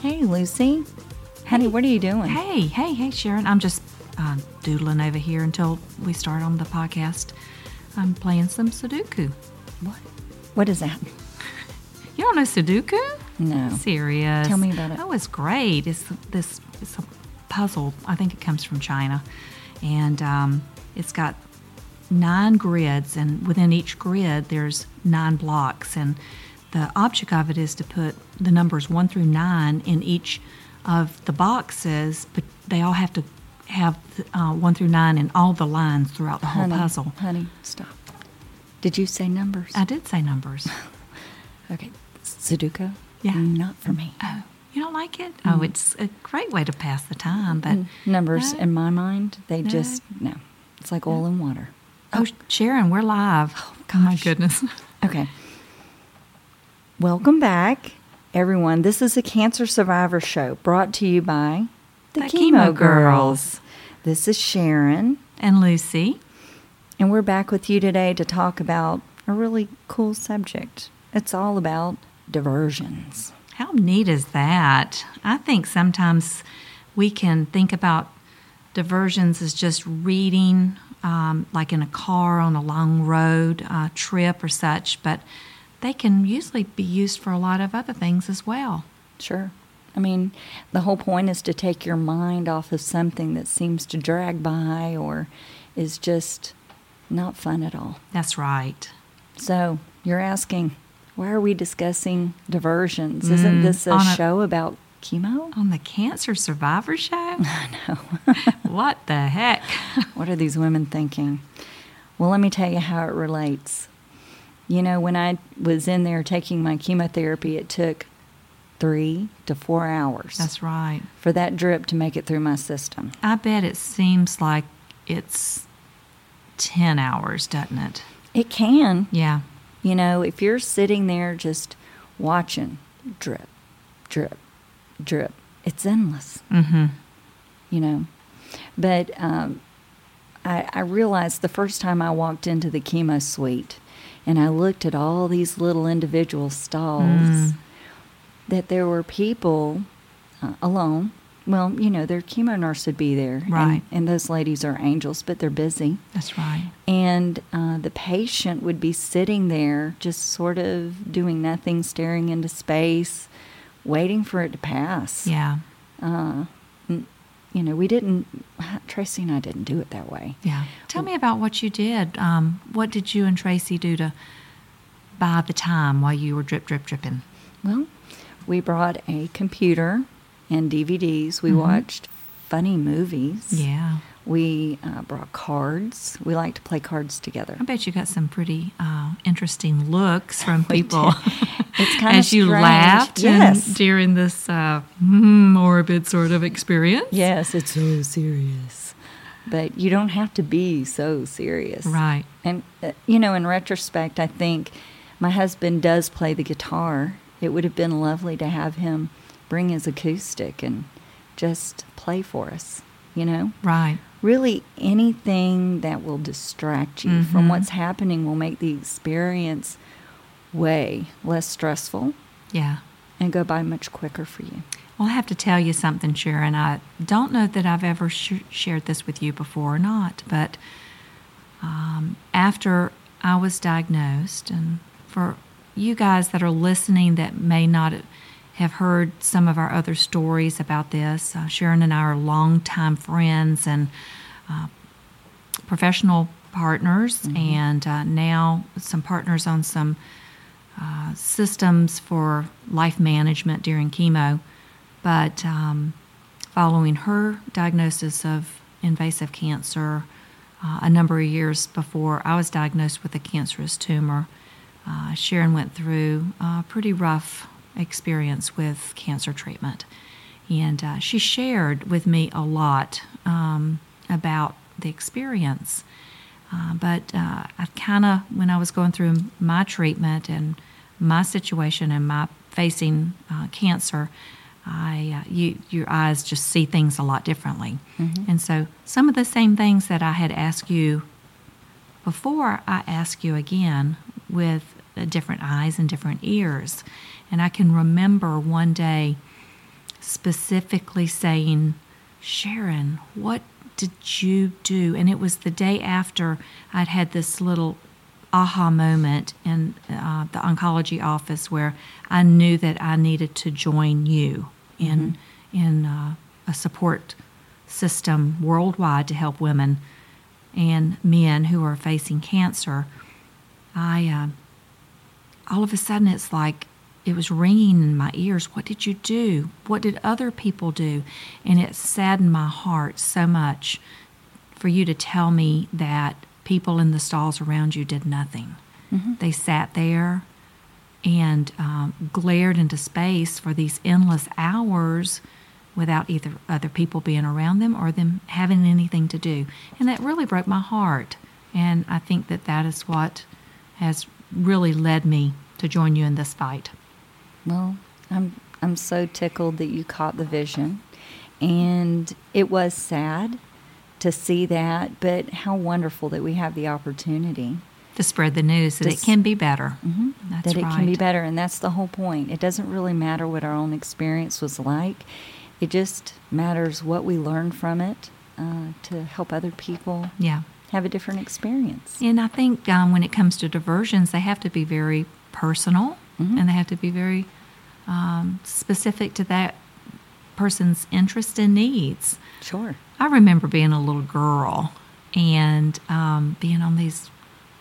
Hey, Lucy. Honey, what are you doing? Hey, Sharon. I'm just doodling over here until we start on the podcast. I'm playing some Sudoku. What? What is that? You don't know Sudoku? No. Serious. Tell me about it. Oh, it's great. It's a puzzle. I think it comes from China. And it's got 9 grids, and within each grid there's 9 blocks. And the object of it is to put the numbers 1 through 9 in each of the boxes, but they all have to have 1 through 9 in all the lines throughout the whole puzzle. Honey, stop. Did you say numbers? I did say numbers. Okay. Sudoku? Yeah. Not for me. Oh, you don't like it? Oh, it's a great way to pass the time, but numbers, no. in my mind, they just, no. It's like oil and water. Oh, Sharon, we're live. Oh, Oh, my gosh. goodness. Okay. Welcome back, everyone. This is a Cancer Survivor Show brought to you by the Chemo Girls. This is Sharon. And Lucy. And we're back with you today to talk about a really cool subject. It's all about diversions. How neat is that? I think sometimes we can think about diversions as just reading, like in a car on a long road trip or such, but they can usually be used for a lot of other things as well. Sure. I mean, the whole point is to take your mind off of something that seems to drag by or is just not fun at all. That's right. So you're asking, why are we discussing diversions? Isn't this a show about chemo? On the Cancer Survivor Show? I know. What the heck? What are these women thinking? Well, let me tell you how it relates. You know, when I was in there taking my chemotherapy, it took 3 to 4 hours. That's right. For that drip to make it through my system. I bet it seems like it's 10 hours, doesn't it? It can. Yeah. You know, if you're sitting there just watching drip, drip, drip, it's endless. Mm-hmm. You know. But I realized the first time I walked into the chemo suite and I looked at all these little individual stalls that there were people alone. Well, you know, their chemo nurse would be there. Right. And those ladies are angels, but they're busy. That's right. And the patient would be sitting there just sort of doing nothing, staring into space, waiting for it to pass. Yeah. You know, Tracy and I didn't do it that way. Yeah. Tell me about what you did. What did you and Tracy do to buy the time while you were dripping? Well, we brought a computer and DVDs. We watched funny movies. Yeah. We brought cards. We like to play cards together. I bet you got some pretty interesting looks from people. It's kind of as you strange. laughed Yes. during this morbid sort of experience. Yes, it's so serious. But you don't have to be so serious. Right. And, you know, in retrospect, I think my husband does play the guitar. It would have been lovely to have him bring his acoustic and just play for us, you know? Right. Really, anything that will distract you from what's happening will make the experience way less stressful. Yeah. And go by much quicker for you. Well, I have to tell you something, Sharon. I don't know that I've ever shared this with you before or not, but after I was diagnosed, and for you guys that are listening that may not have heard some of our other stories about this, Sharon and I are longtime friends and professional partners, and now some partners on some systems for life management during chemo. But following her diagnosis of invasive cancer a number of years before I was diagnosed with a cancerous tumor, Sharon went through a pretty rough experience with cancer treatment. And she shared with me a lot about the experience. But I kind of, when I was going through my treatment and my situation and my facing cancer, your eyes just see things a lot differently. And so some of the same things that I had asked you before, I ask you again with different eyes and different ears. And I can remember one day specifically saying, Sharon, what did you do? And it was the day after I'd had this little aha moment in the oncology office where I knew that I needed to join you in a support system worldwide to help women and men who are facing cancer. All of a sudden it's like it was ringing in my ears. What did you do? What did other people do? And it saddened my heart so much for you to tell me that people in the stalls around you did nothing. Mm-hmm. They sat there and glared into space for these endless hours without either other people being around them or them having anything to do. And that really broke my heart. And I think that that is what has really led me to join you in this fight. Well, I'm so tickled that you caught the vision. And it was sad to see that, but how wonderful that we have the opportunity to spread the news that it can be better. Mm-hmm. That's that it right. can be better, and that's the whole point. It doesn't really matter what our own experience was like. It just matters what we learn from it to help other people have a different experience. And I think when it comes to diversions, they have to be very personal, and they have to be very specific to that person's interests and needs. Sure. I remember being a little girl and being on these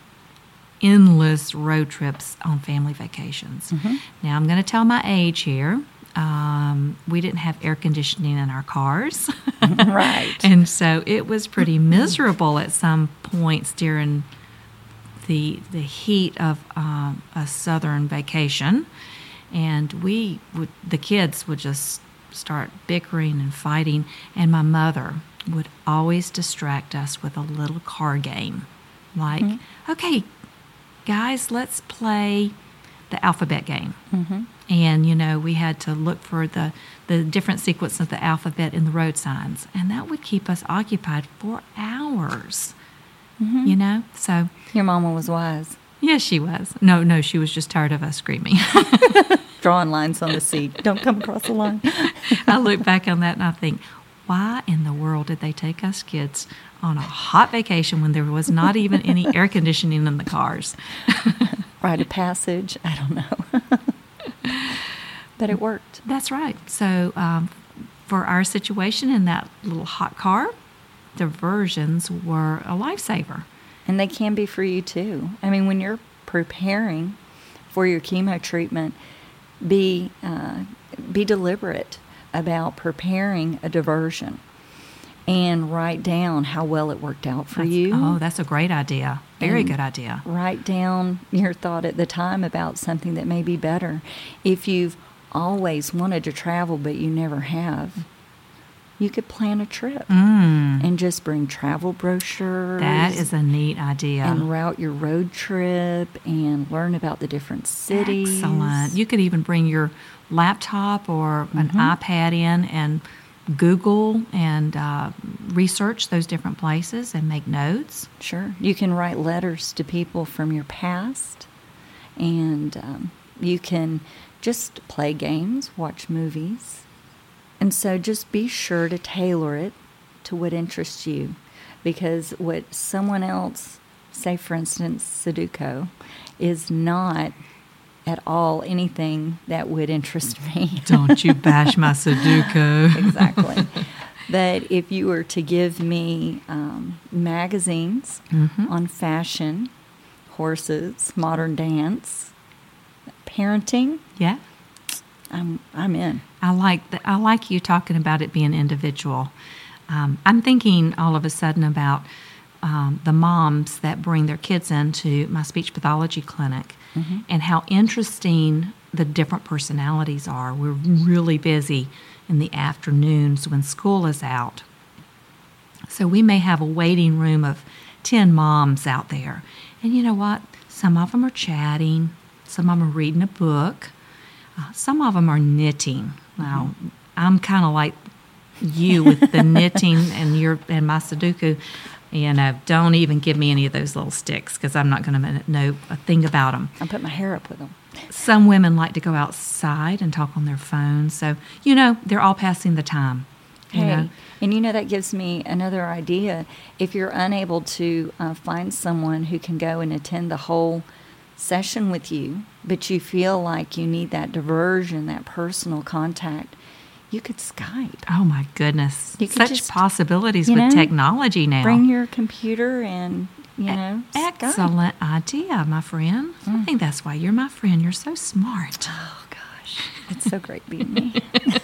endless road trips on family vacations. Mm-hmm. Now, I'm going to tell my age here. We didn't have air conditioning in our cars. Right. And so it was pretty miserable at some points during the heat of a southern vacation. And the kids would just start bickering and fighting. And my mother would always distract us with a little car game. Like, okay, guys, let's play the alphabet game. Mm-hmm. And, we had to look for the different sequence of the alphabet in the road signs. And that would keep us occupied for hours, So. Your mama was wise. Yes, she was. No, she was just tired of us screaming. Drawing lines on the seat. Don't come across the line. I look back on that and I think, why in the world did they take us kids on a hot vacation when there was not even any air conditioning in the cars? Rite of passage. I don't know. But it worked. That's right. So for our situation in that little hot car, diversions were a lifesaver. And they can be for you too. I mean, when you're preparing for your chemo treatment, be deliberate about preparing a diversion and write down how well it worked out for you. Oh, that's a great idea. Very good idea. Write down your thought at the time about something that may be better. If you've always wanted to travel but you never have, you could plan a trip and just bring travel brochures. That is a neat idea. And route your road trip and learn about the different cities. Excellent. You could even bring your laptop or an iPad in and Google and research those different places and make notes. Sure. You can write letters to people from your past, and you can just play games, watch movies. And so just be sure to tailor it to what interests you, because what someone else, say for instance Sudoku, is not at all anything that would interest me. Don't you bash my Sudoku. Exactly. But if you were to give me magazines on fashion, horses, modern dance, parenting, I'm in. I like you talking about it being individual. I'm thinking all of a sudden about the moms that bring their kids into my speech pathology clinic and how interesting the different personalities are. We're really busy in the afternoons when school is out. So we may have a waiting room of 10 moms out there. And you know what? Some of them are chatting. Some of them are reading a book. Some of them are knitting. Now, I'm kind of like you with the knitting and my Sudoku. Don't even give me any of those little sticks because I'm not going to know a thing about them. I put my hair up with them. some women like to go outside and talk on their phones. So, they're all passing the time. Hey, and that gives me another idea. If you're unable to find someone who can go and attend the whole session with you, but you feel like you need that diversion, that personal contact, you could Skype. Oh, my goodness. You could Such just, possibilities with technology now. Bring your computer and, Skype. Excellent idea, my friend. I think that's why you're my friend. You're so smart. Oh, gosh. It's so great being me.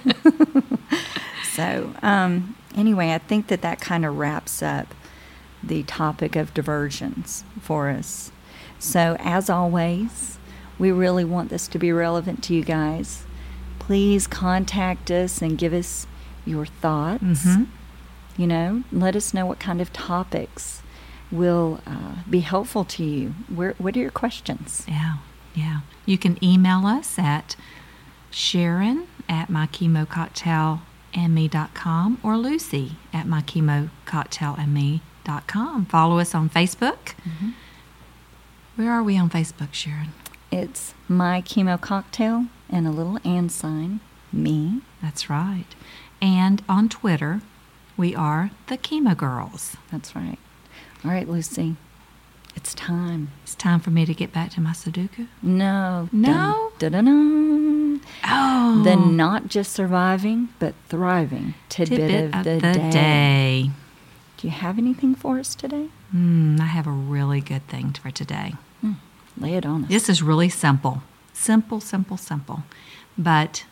So, anyway, I think that kind of wraps up the topic of diversions for us. So, as always, we really want this to be relevant to you guys. Please contact us and give us your thoughts. Mm-hmm. Let us know what kind of topics will be helpful to you. What are your questions? Yeah. You can email us at Sharon@mychemococktailandme.com or Lucy@mychemococktailandme.com. Follow us on Facebook. Mm-hmm. Where are we on Facebook, Sharon? It's My Chemo Cocktail and a little and sign, me. That's right. And on Twitter, we are the Chemo Girls. That's right. All right, Lucy. It's time. It's time for me to get back to my Sudoku? No. No? Dun, dun, dun, dun. Oh. The not just surviving, but thriving tidbit of the day. Do you have anything for us today? I have a really good thing for today. Lay it on us. This is really simple. Simple. But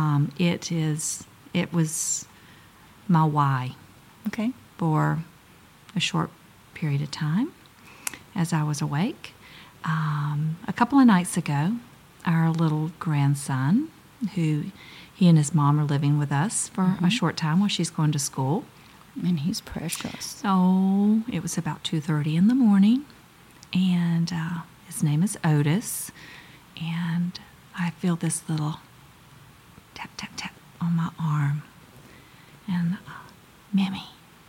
it was my why. Okay. For a short period of time as I was awake. A couple of nights ago, our little grandson, who he and his mom are living with us for a short time while she's going to school. And he's precious. So it was about 2:30 in the morning, and his name is Otis, and I feel this little tap, tap, tap on my arm, and Mimmy.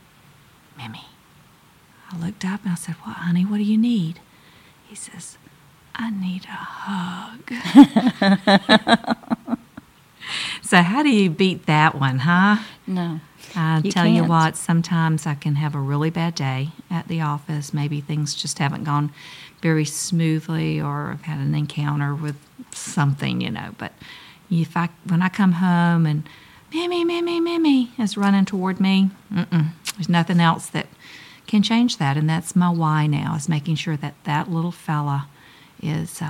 I looked up and I said, "What, honey, what do you need?" He says, "I need a hug." So how do you beat that one, huh? No. I tell you what, sometimes I can have a really bad day at the office. Maybe things just haven't gone very smoothly, or I've had an encounter with something, But when I come home and Mimmy is running toward me, there's nothing else that can change that. And that's my why now, is making sure that little fella is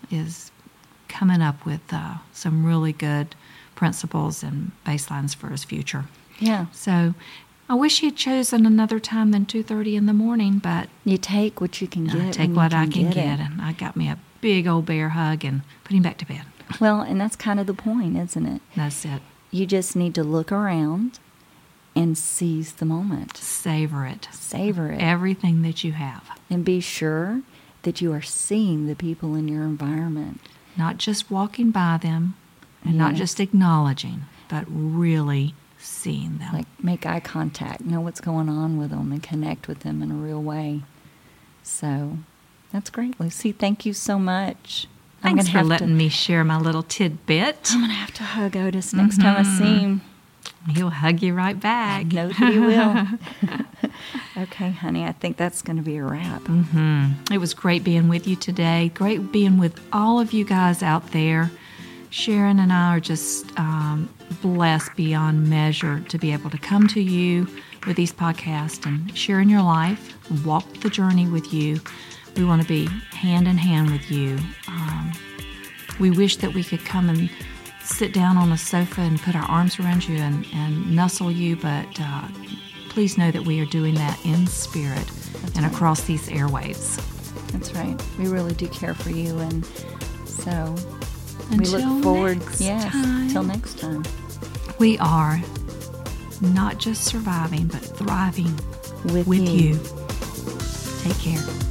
coming up with some really good principles and baselines for his future. Yeah. So I wish he had chosen another time than 2:30 in the morning, but you take what you can get. I take what I can get, and I got me a big old bear hug and put him back to bed. Well, and that's kind of the point, isn't it? That's it. You just need to look around and seize the moment. Savor it. Everything that you have. And be sure that you are seeing the people in your environment. Not just walking by them and not just acknowledging, but really seeing them. Like, make eye contact, know what's going on with them, and connect with them in a real way. So that's great, Lucy. Thank you so much. Thanks for letting me share my little tidbit. I'm going to have to hug Otis next time I see him. He'll hug you right back. I know that he will. Okay, honey, I think that's going to be a wrap. It was great being with you today. Great being with all of you guys out there. Sharon and I are just blessed beyond measure to be able to come to you with these podcasts and share in your life, walk the journey with you. We want to be hand in hand with you. We wish that we could come and sit down on a sofa and put our arms around you and nuzzle you, but please know that we are doing that in spirit across these airwaves. That's right. We really do care for you, and so we look forward. Till next time. We are not just surviving, but thriving with you. Take care.